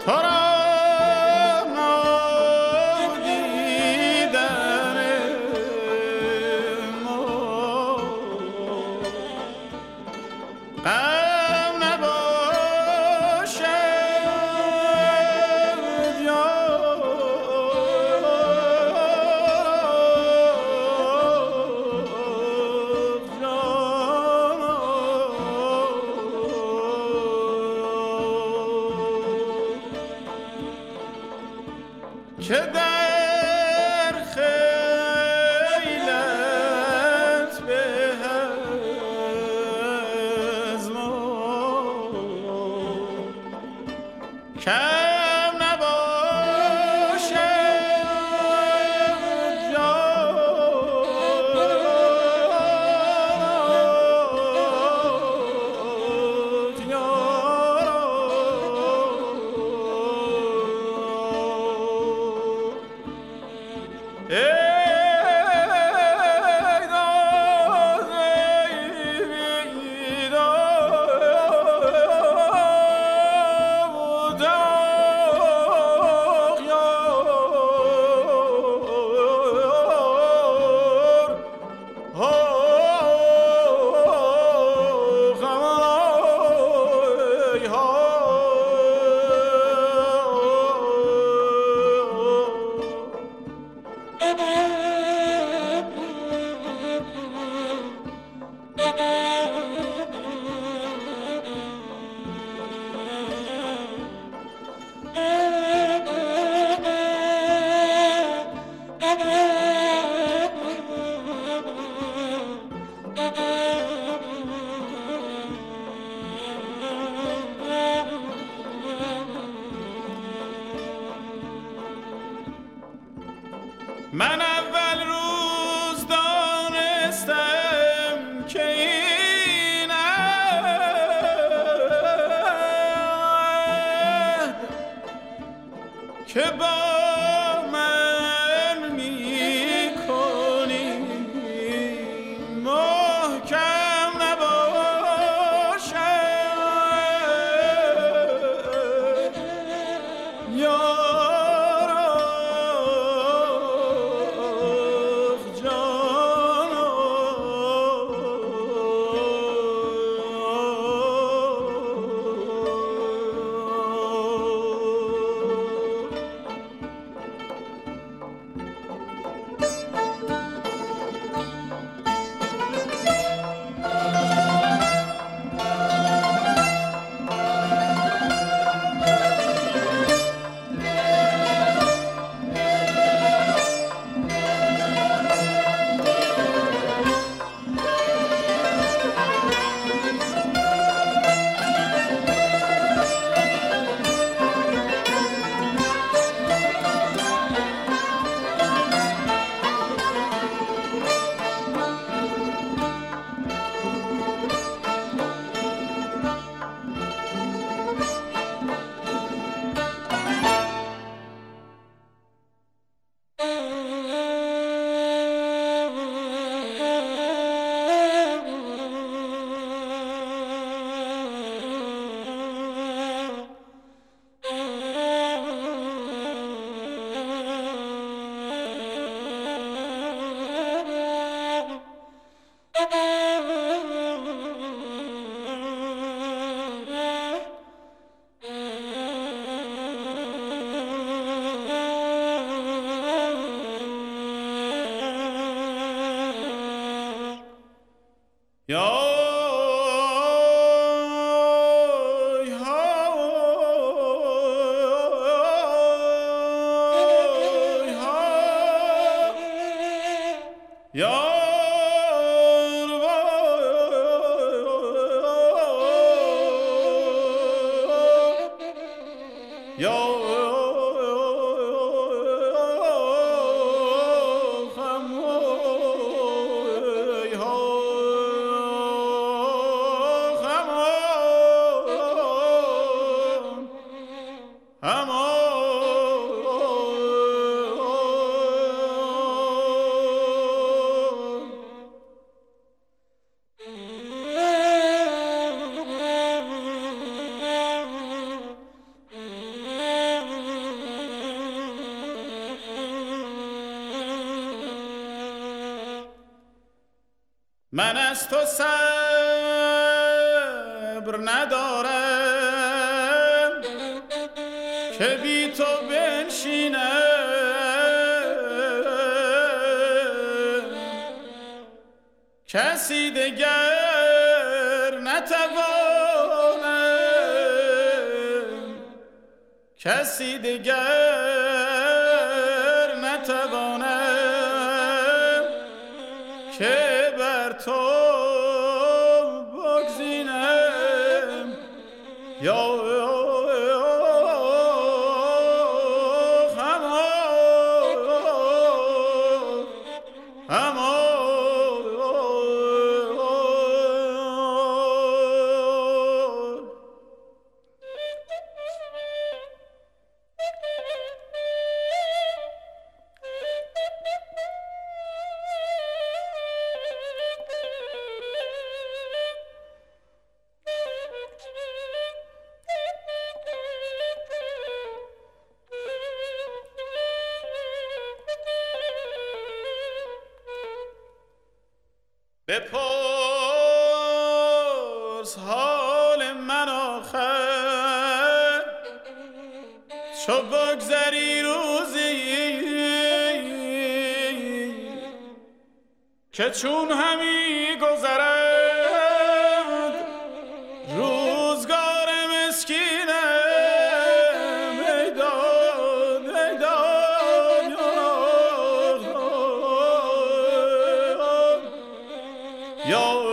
تو را نادیدن ما غم نباشد که در خیلت به از ما کم نباشد من اول روز دانستم که این عهد که با من می‌کنی محکم نباشد یا من از تو صبر ندارم که بی تو بنشینم، کسی دگر نتوانم، کسی دگر نتوانم که بر تو بگزینم. یا بپرس حال من آخر، چو بگذری روزی که چون همی گذرد روزگار مسکینم. ای داد ای داد یا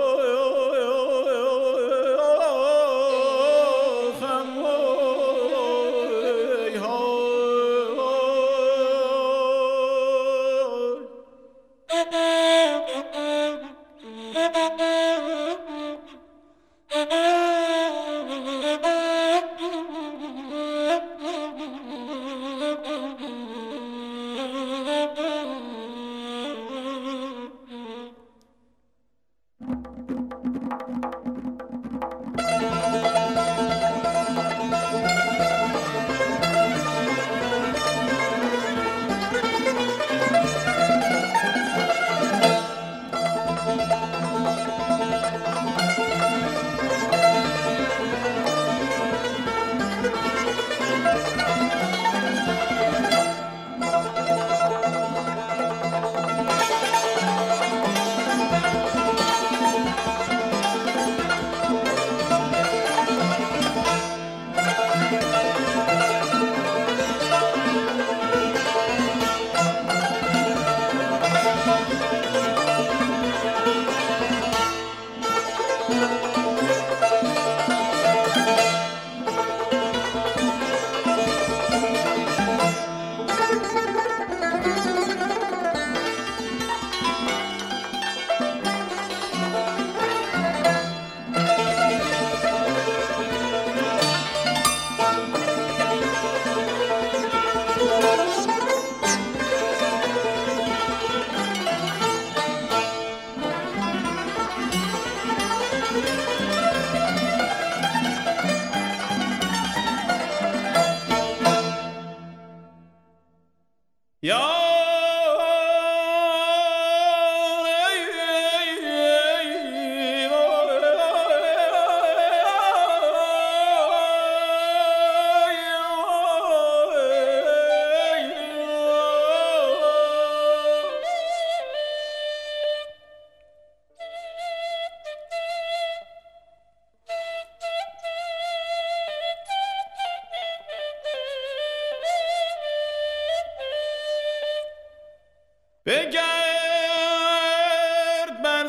بگرد بر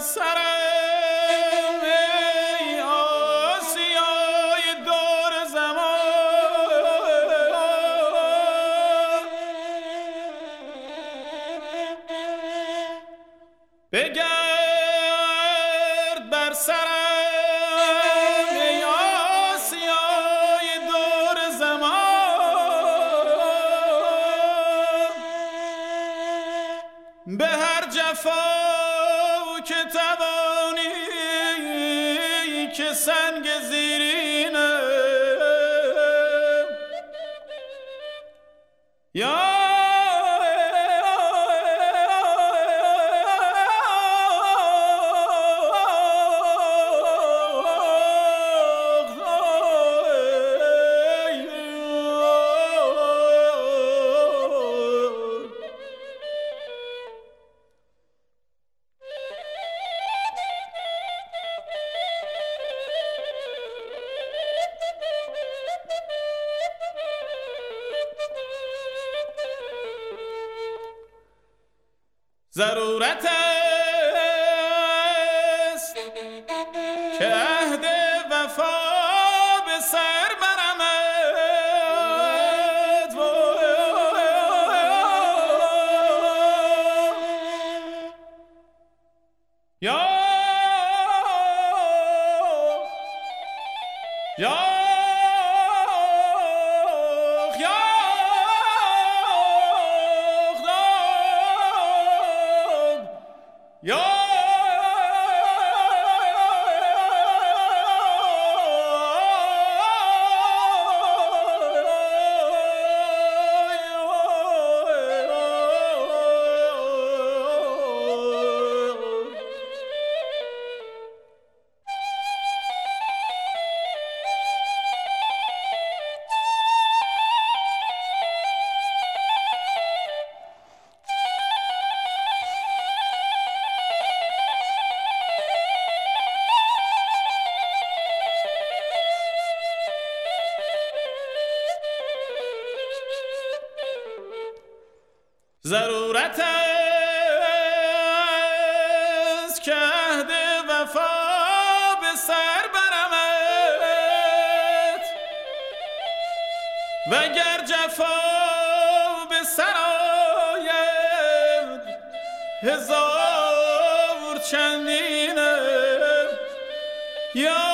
سرم ای آسیای دور زمان، بگرد بر سرم ای آسیای دور زمان، به هر جفا که توانی که سنگ زیرینه یا ضرورت است که عهد وفا به سر برمد. یا ضرورت است که عهد وفا به سر برمد، وگر جفا به سر آید هزار چندینه. یا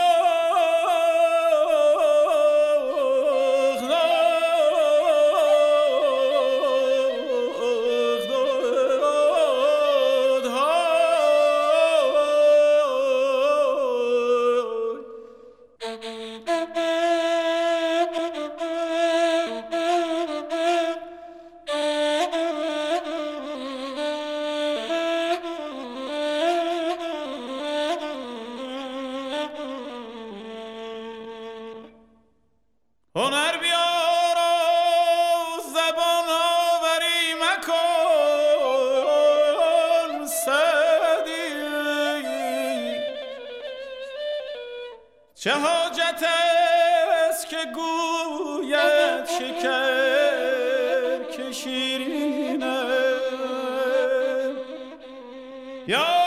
هنر بیار و زبان آوری مکن سعدی، چه حاجت است که گوید شکر که شیرینه. یا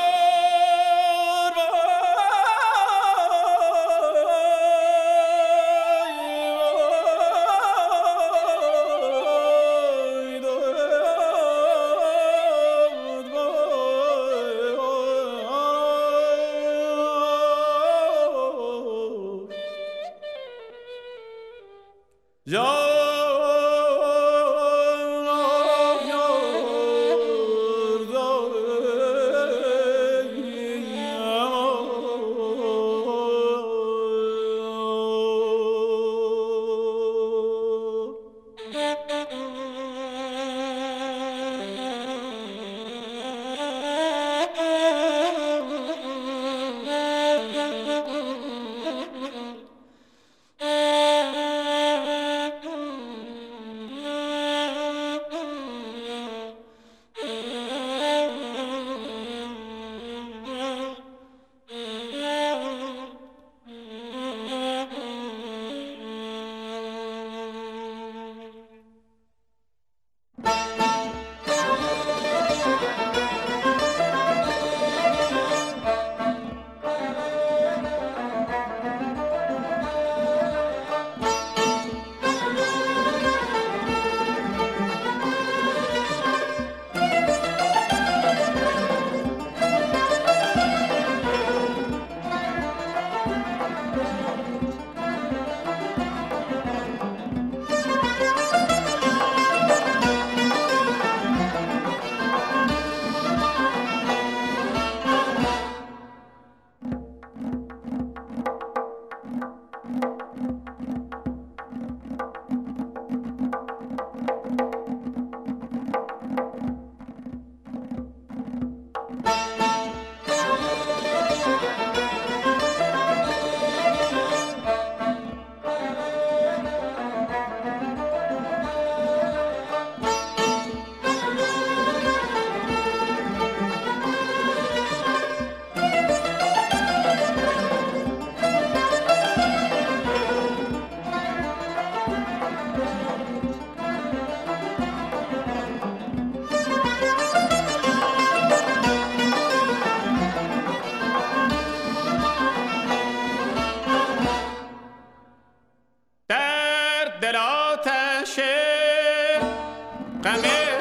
غم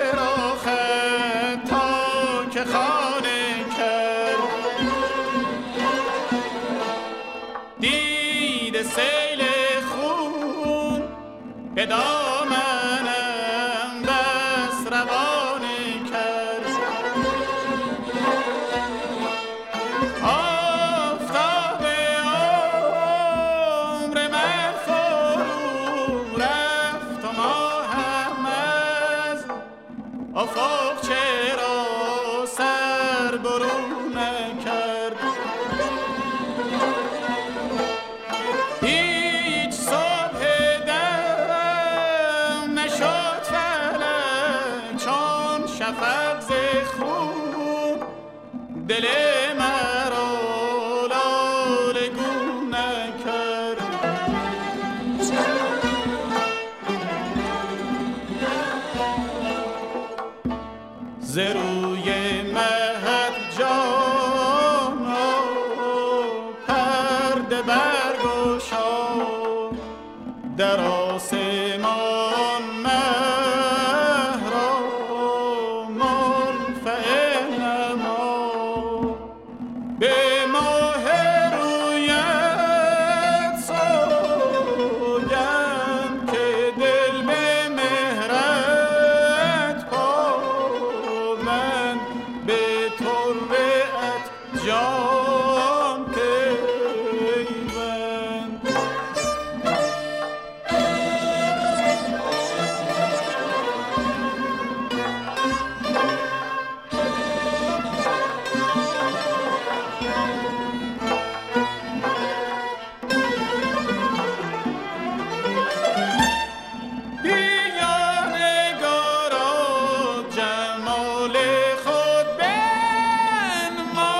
رخت تا که خانه کرد دید سیل خون به دامنم بس روانه کرد آفتاب عمر من فرو رفت و ماهم از افق چرا سر برون نکرد هیچ صبح دم نشد فلک چون شفق ز خون دل مرا لاله گون نکرد ز روی مهد جانا پرده برگشا در آسمان مه را منفعل نما به ماه رویت سوگند که دل به مهرت پابند به طلعت جان پیوند بیا نگارا جمال خود بنما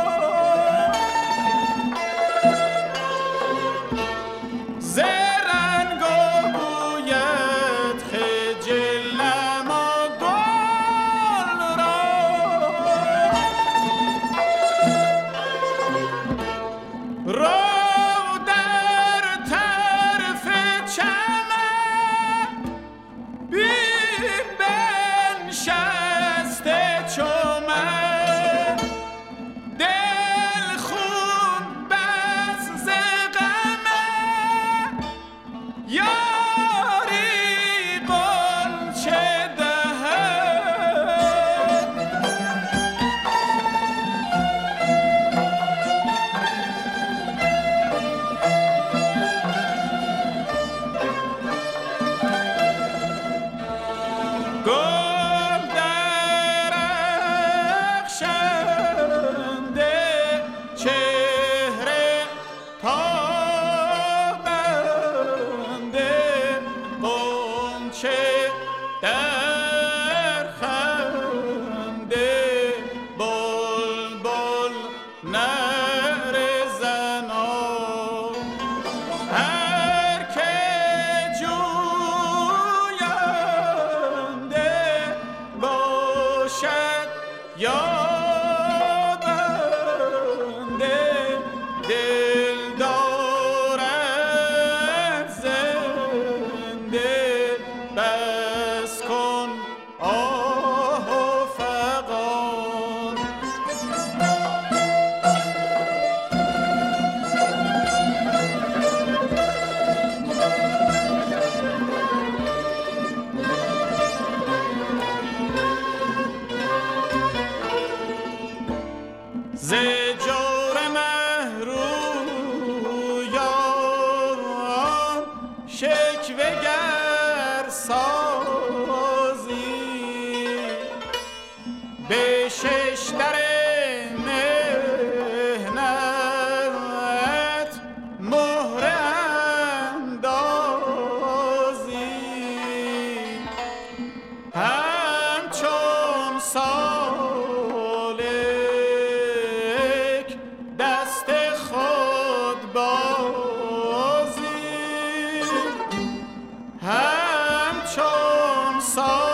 ز رنگ و بویت خجل نما گل را رو در طرف چمن بین بنشسته چو من دل خون بس ز غمم یاری غنچه دهد گل درخشنده چهره تابنده غنچه در خنده بلبل نعره زنان هر که جوینده باشد یابنده دل دارد زنده بس کن آه و فغان ز جور مه رویان شکوه گر سازی به ششدر مهنت مهره اندازی همچون سالک دست خود بازی همچون سالک